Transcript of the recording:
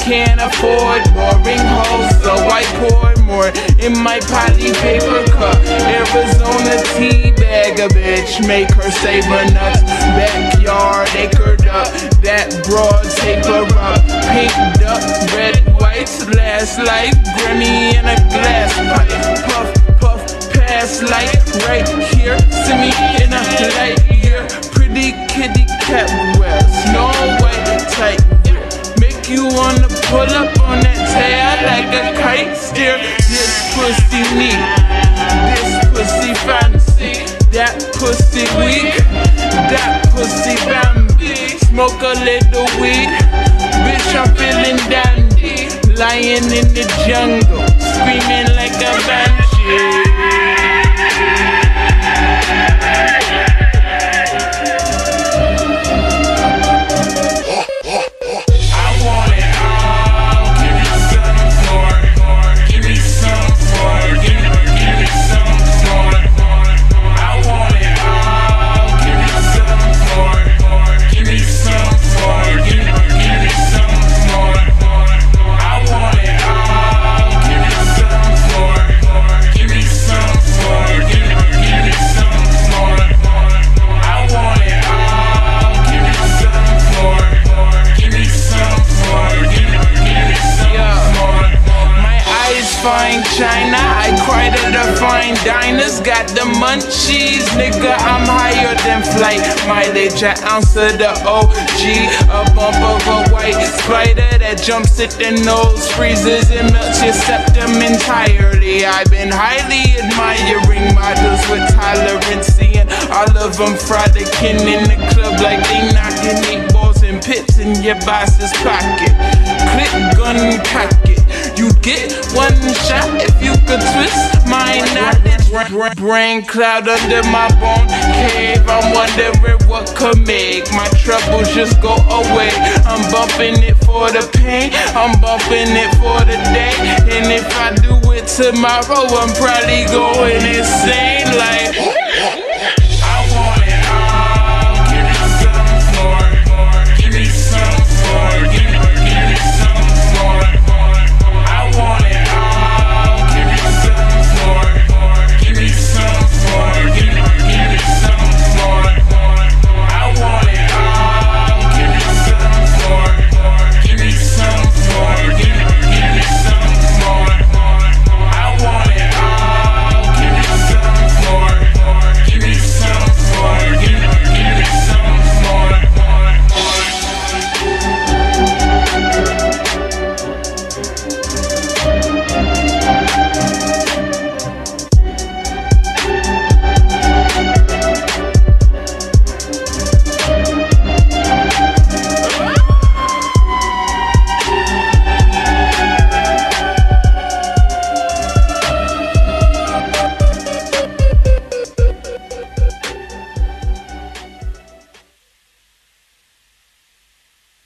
can't afford boring hoes, so I pour more in my poly paper cup. Arizona tea bag a bitch, make her savor nuts. Backyard acred up, that broad taper up. Pinked up, red, whites, last life. Grammy in a glass pipe. Puff, puff, pass light. Right here, see me in a light year. Pretty kitty cat wear, Snow White tight wear. Make you wanna pull up on that tail like a kite steer. This pussy neat, this pussy fancy, that pussy weak, that pussy Bambi. Smoke a little weed, bitch I'm feeling dandy. Lying in the jungle, screaming like a banshee. Fine China, I cried at the fine diners. Got the munchies, nigga, I'm higher than flight mileage, an ounce of the OG. A bump of a white spider that jumps at the nose, freezes and melts your septum entirely. I've been highly admiring models with tolerance, seeing all of them frolicking in the club like they knocking 8 balls and pits in your boss's pocket. Click, gun, cock it. You'd get one shot if you could twist my knowledge. Brain cloud under my bone cave. I'm wondering what could make my troubles just go away. I'm bumping it for the pain, I'm bumping it for the day. And if I do it tomorrow, I'm probably going insane like